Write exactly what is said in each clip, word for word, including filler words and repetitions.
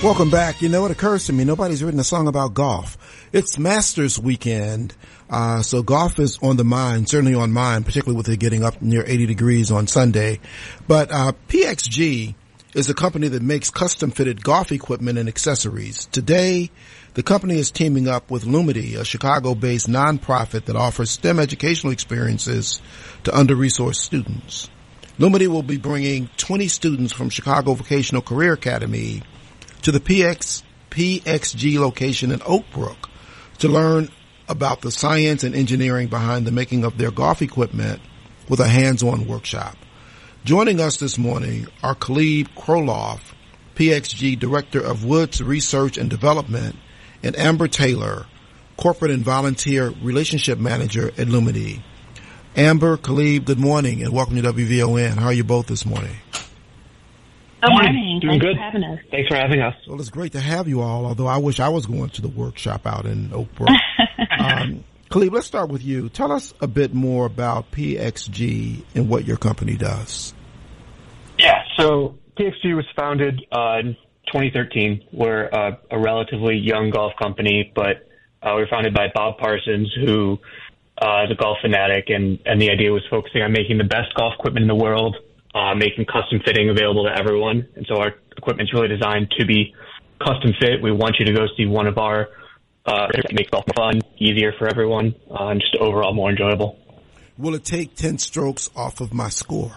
Welcome back. You know, it occurs to me, nobody's written a song about golf. It's Masters weekend, uh, so golf is on the mind, certainly on mine, particularly with it getting up near eighty degrees on Sunday. But uh P X G is a company that makes custom-fitted golf equipment and accessories. Today, the company is teaming up with Lumity, a Chicago-based nonprofit that offers STEM educational experiences to under-resourced students. Lumity will be bringing twenty students from Chicago Vocational Career Academy to the P X, P X G location in Oak Brook to learn about the science and engineering behind the making of their golf equipment with a hands-on workshop. Joining us this morning are Khalid Kroloff, P X G Director of Woods Research and Development, and Amber Taylor, Corporate and Volunteer Relationship Manager at Lumity. Amber, Khalid, good morning and welcome to W V O N. How are you both this morning? Good morning. Doing Thanks good. for having us. Thanks for having us. Well, it's great to have you all, although I wish I was going to the workshop out in Oak Brook. um, Khalid, let's start with you. Tell us a bit more about P X G and what your company does. Yeah, so P X G was founded uh, in twenty thirteen. We're uh, a relatively young golf company, but uh, we were founded by Bob Parsons, who uh, is a golf fanatic, and, and the idea was focusing on making the best golf equipment in the world, uh, making custom fitting available to everyone. And so our equipment's really designed to be custom fit. We want you to go see one of our uh, make golf more fun, easier for everyone, uh, and just overall more enjoyable. Will it take ten strokes off of my score?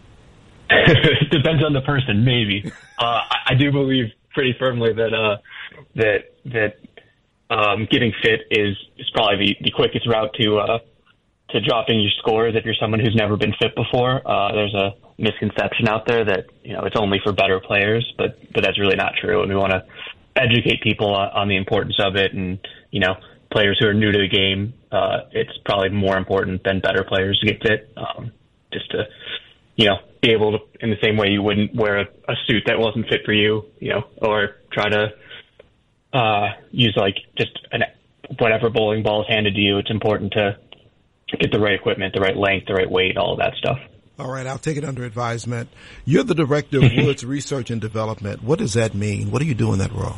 It depends on the person, maybe. Uh, I, I do believe pretty firmly that uh, that that um, getting fit is, is probably the, the quickest route to uh, to dropping your scores if you're someone who's never been fit before. Uh, there's a misconception out there that, you know, it's only for better players, but but that's really not true. And we want to educate people on, on the importance of it. And, you know, players who are new to the game, uh, it's probably more important than better players to get fit, um, just to, you know, be able to, in the same way you wouldn't wear a, a suit that wasn't fit for you, you know, or try to uh, use like just an, whatever bowling ball is handed to you. It's important to get the right equipment, the right length, the right weight, all of that stuff. All right, I'll take it under advisement. You're the Director of Woods Research and Development. What does that mean? What do you do in that role?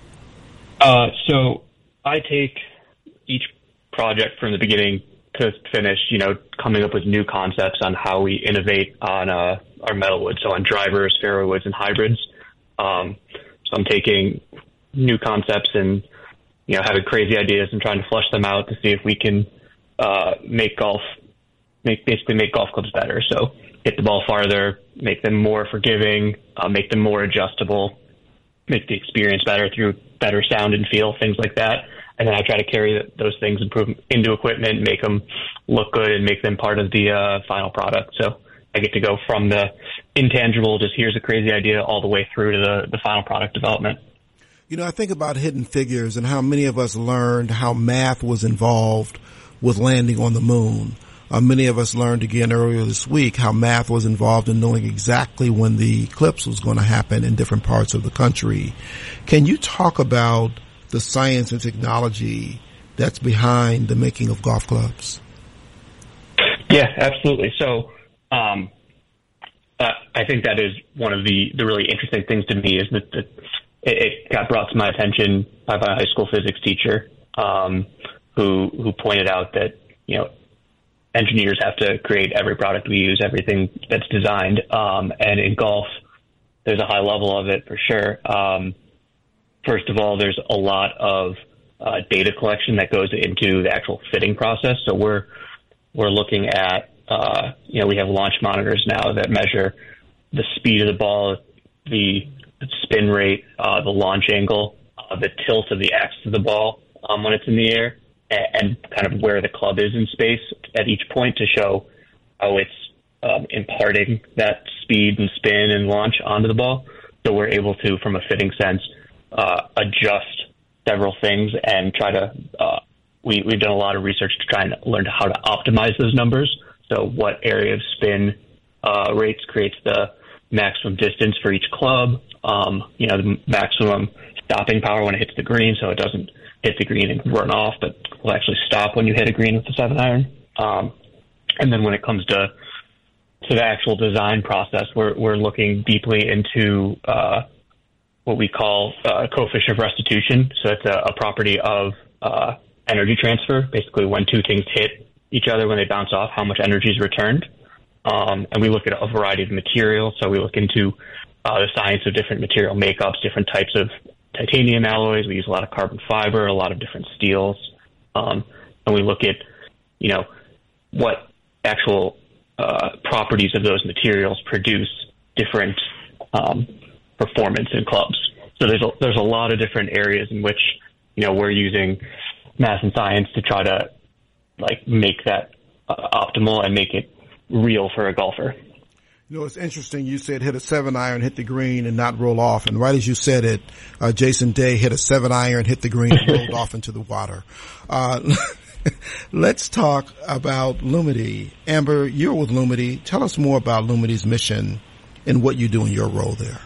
Uh, so I take each project from the beginning to finish, you know, coming up with new concepts on how we innovate on uh, our metal wood, so on drivers, fairway woods, and hybrids. Um, so I'm taking new concepts and, you know, having crazy ideas and trying to flush them out to see if we can uh, make golf, make basically make golf clubs better. So hit the ball farther, make them more forgiving, uh, make them more adjustable, make the experience better through better sound and feel, things like that. And then I try to carry those things, improve them into equipment, make them look good, and make them part of the uh, final product. So I get to go from the intangible, just here's a crazy idea, all the way through to the, the final product development. You know, I think about Hidden Figures and how many of us learned how math was involved with landing on the moon. Uh, many of us learned again earlier this week how math was involved in knowing exactly when the eclipse was going to happen in different parts of the country. Can you talk about the science and technology that's behind the making of golf clubs? Yeah, absolutely. So um, uh, I think that is one of the, the really interesting things to me is that, that it, it got brought to my attention by my high school physics teacher um, who who pointed out that, you know, engineers have to create every product we use, everything that's designed. Um, and in golf, there's a high level of it for sure. Um, first of all, there's a lot of uh, data collection that goes into the actual fitting process. So we're we're looking at, uh, you know, we have launch monitors now that measure the speed of the ball, the spin rate, uh, the launch angle, uh, the tilt of the axis of the ball um, when it's in the air, and kind of where the club is in space at each point to show how it's um, imparting that speed and spin and launch onto the ball. So we're able to, from a fitting sense, uh, adjust several things and try to, uh, we, we've done a lot of research to try and learn how to optimize those numbers. So what area of spin uh, rates creates the maximum distance for each club, um, you know, the maximum stopping power when it hits the green so it doesn't hit the green and run off, but will actually stop when you hit a green with the seven iron. Um, and then when it comes to to the actual design process, we're we're looking deeply into uh, what we call uh, coefficient of restitution. So it's a, a property of uh, energy transfer, basically when two things hit each other, when they bounce off, how much energy is returned. Um, and we look at a variety of materials. So we look into uh, the science of different material makeups, different types of titanium alloys. We use a lot of carbon fiber, a lot of different steels. Um, and we look at, you know, what actual uh, properties of those materials produce different um, performance in clubs. So there's a, there's a lot of different areas in which, you know, we're using math and science to try to like make that uh, optimal and make it real for a golfer. You know, it's interesting. You said hit a seven iron, hit the green, and not roll off. And right as you said it, uh, Jason Day hit a seven iron, hit the green, and rolled off into the water. Uh, let's talk about Lumity. Amber, you're with Lumity. Tell us more about Lumity's mission and what you do in your role there.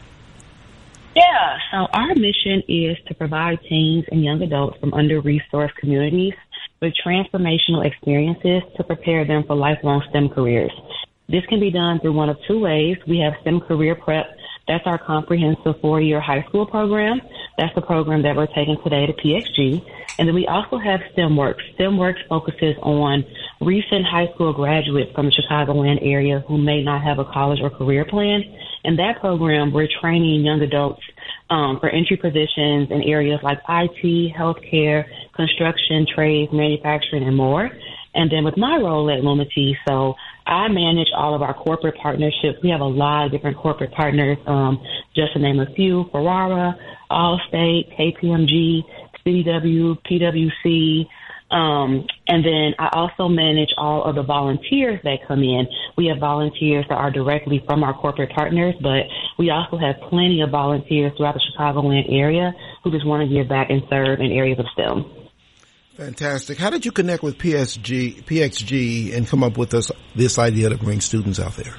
Yeah, so our mission is to provide teens and young adults from under-resourced communities with transformational experiences to prepare them for lifelong STEM careers. This can be done through one of two ways. We have STEM Career Prep. That's our comprehensive four-year high school program. That's the program that we're taking today to P X G. And then we also have STEMWorks. STEMWorks focuses on recent high school graduates from the Chicagoland area who may not have a college or career plan. In that program, we're training young adults um, for entry positions in areas like I T, healthcare, construction, trades, manufacturing, and more. And then with my role at Lumity, so I manage all of our corporate partnerships. We have a lot of different corporate partners, um, just to name a few: Ferrara, Allstate, K P M G, C D W, P W C. Um, and then I also manage all of the volunteers that come in. We have volunteers that are directly from our corporate partners, but we also have plenty of volunteers throughout the Chicagoland area who just want to give back and serve in areas of STEM. Fantastic. How did you connect with P S G, P X G and come up with this, this idea to bring students out there?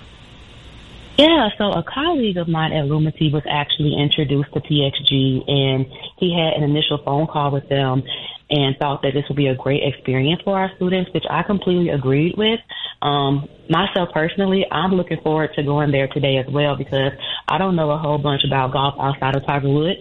Yeah, so a colleague of mine at Lumity was actually introduced to P X G, and he had an initial phone call with them and thought that this would be a great experience for our students, which I completely agreed with. Um, myself personally, I'm looking forward to going there today as well because I don't know a whole bunch about golf outside of Tiger Woods.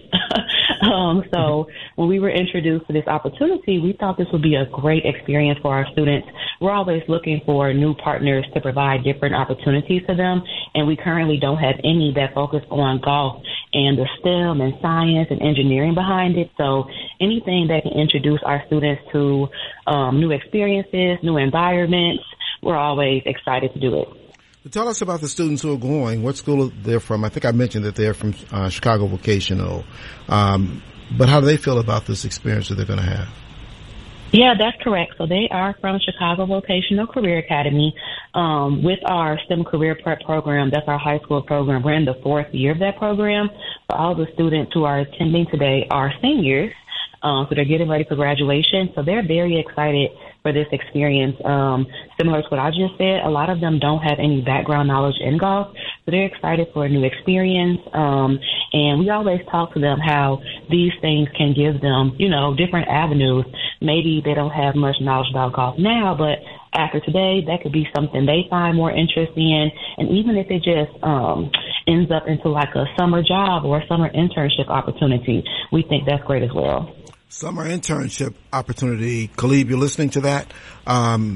um, so when we were introduced to this opportunity, we thought this would be a great experience for our students. We're always looking for new partners to provide different opportunities to them, and we currently don't have any that focus on golf and the STEM and science and engineering behind it. So anything that can introduce our students to um, new experiences, new environments, we're always excited to do it. Tell us about the students who are going. What school they're from? I think I mentioned that they're from uh, Chicago Vocational. Um, but how do they feel about this experience that they're going to have? Yeah, that's correct. So they are from Chicago Vocational Career Academy. Um, with our STEM Career Prep program, that's our high school program. We're in the fourth year of that program. So all the students who are attending today are seniors. Um, so they're getting ready for graduation. So they're very excited for this experience. Um, similar to what I just said, a lot of them don't have any background knowledge in golf. So they're excited for a new experience. Um, and we always talk to them how these things can give them, you know, different avenues. Maybe they don't have much knowledge about golf now, but after today, that could be something they find more interest in. And even if it just um, ends up into like a summer job or a summer internship opportunity, we think that's great as well. Summer internship opportunity. Khalib, you're listening to that. Um,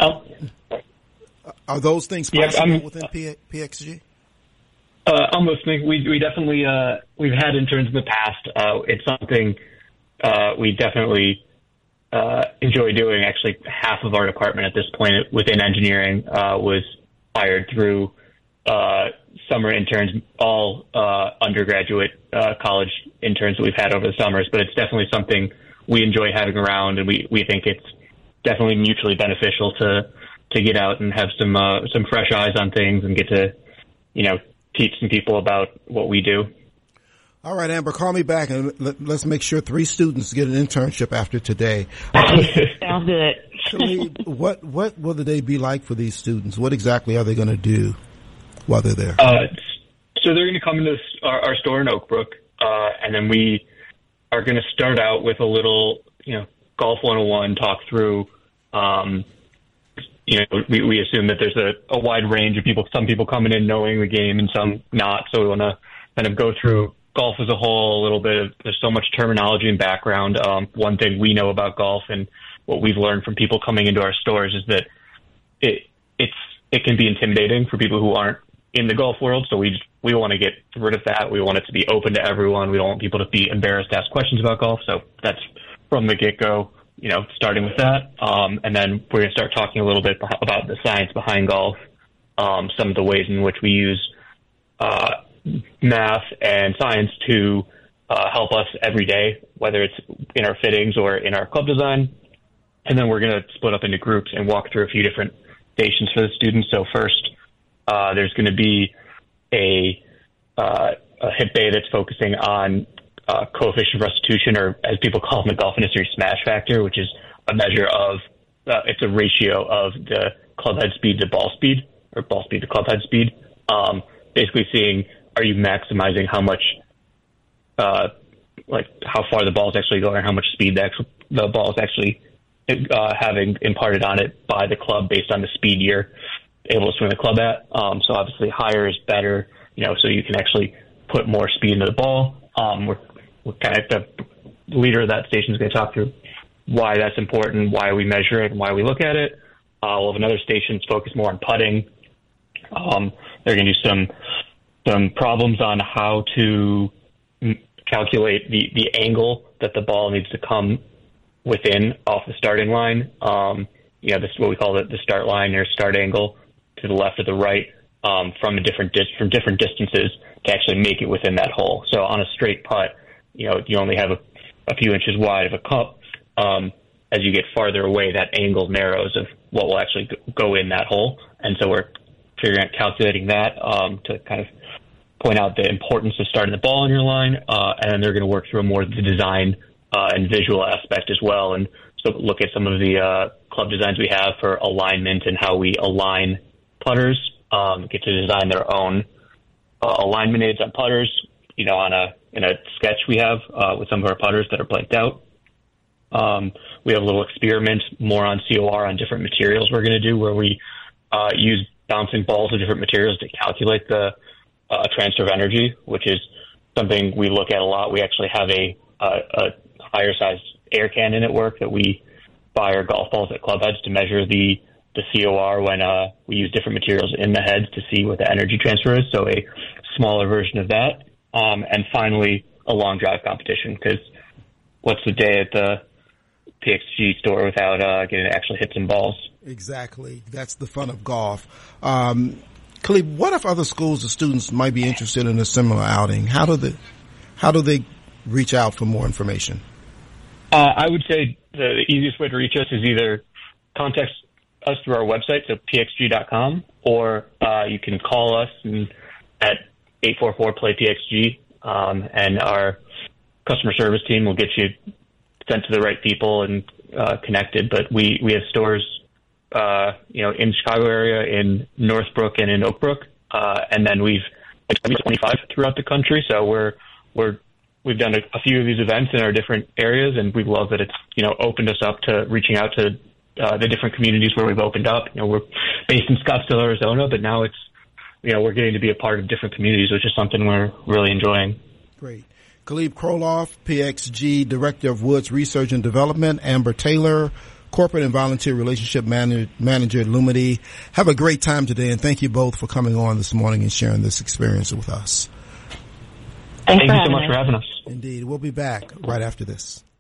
are those things possible yeah, within P- PXG? Uh, I'm listening. We we definitely uh, we've had interns in the past. Uh, it's something uh, we definitely uh, enjoy doing. Actually, half of our department at this point within engineering uh, was hired through uh, summer interns, all uh, undergraduate uh, college interns that we've had over the summers. But it's definitely something we enjoy having around, and we, we think it's definitely mutually beneficial to to get out and have some uh, some fresh eyes on things and get to, you know, teach some people about what we do. All right, Amber, call me back and let, let's make sure three students get an internship after today. Sounds good. Khalib, what what will the day be like for these students? What exactly are they going to do while they're there? Uh, so they're going to come into our, our store in Oak Brook, uh, and then we are going to start out with a little, you know, Golf one oh one talk through. Um, you know, we, we assume that there's a, a wide range of people. Some people coming in knowing the game and some not. So we want to kind of go through golf as a whole, a little bit of, there's so much terminology and background. Um, one thing we know about golf and what we've learned from people coming into our stores is that it, it's, it can be intimidating for people who aren't in the golf world. So we just, we want to get rid of that. We want it to be open to everyone. We don't want people to be embarrassed to ask questions about golf. So that's from the get-go, you know, starting with that. Um, and then we're going to start talking a little bit about the science behind golf, um, some of the ways in which we use uh, math and science to uh, help us every day, whether it's in our fittings or in our club design. And then we're going to split up into groups and walk through a few different stations for the students. So first, uh, there's going to be a, uh, a hip bay that's focusing on uh, coefficient of restitution, or as people call it in the golf industry, smash factor, which is a measure of, uh, it's a ratio of the club head speed to ball speed, or ball speed to club head speed. Um, basically seeing, are you maximizing how much, uh, like how far the ball is actually going, how much speed the, actual, the ball is actually uh, having imparted on it by the club based on the speed you're able to swing the club at. Um, so obviously higher is better, you know, so you can actually put more speed into the ball. Um, we're, we're kind of, the leader of that station is going to talk through why that's important, why we measure it, and why we look at it. Uh, we'll have another station that's focused more on putting. Um, they're going to do some some problems on how to calculate the, the angle that the ball needs to come within off the starting line. Um, you know, this is what we call the, the start line or start angle to the left or the right, um, from a different dis- from different distances to actually make it within that hole. So on a straight putt, you know, you only have a, a few inches wide of a cup. Um, as you get farther away, that angle narrows of what will actually go in that hole. And so we're figuring out calculating that um, to kind of point out the importance of starting the ball in your line. Uh, and then they're going to work through more of the design uh, and visual aspect as well. And so look at some of the uh, club designs we have for alignment and how we align putters, um, get to design their own uh, alignment aids on putters, you know, on a in a sketch we have uh, with some of our putters that are blanked out. Um, we have a little experiment more on C O R on different materials we're going to do where we uh, use bouncing balls of different materials to calculate the uh, transfer of energy, which is something we look at a lot. We actually have a, a, a higher size air cannon at work that we fire golf balls at club heads to measure the, the C O R when uh, we use different materials in the heads to see what the energy transfer is. So a smaller version of that. Um, and finally, a long drive competition, because what's the day at the P X G store without uh, getting to actually hit some balls? Exactly. That's the fun of golf. Um, Khalid, what if other schools or students might be interested in a similar outing? How do they, how do they reach out for more information? Uh, I would say the easiest way to reach us is either contact us through our website, so p x g dot com, or uh, you can call us and, at eight four four play P X G, um, and our customer service team will get you sent to the right people and uh, connected. But we, we have stores, uh, you know, in the Chicago area, in Northbrook and in Oakbrook, uh, and then we've twenty-five throughout the country. So we're we're we've done a, a few of these events in our different areas, and we love that it's, you know, opened us up to reaching out to uh, the different communities where we've opened up. You know, we're based in Scottsdale, Arizona, but now it's, you know, we're getting to be a part of different communities, which is something we're really enjoying. Great. Khalid Kroloff, P X G Director of Woods Research and Development, Amber Taylor, Corporate and Volunteer Relationship Manager, Manager at Lumity. Have a great time today, and thank you both for coming on this morning and sharing this experience with us. Thanks Thank you so much for having us. Indeed. We'll be back right after this.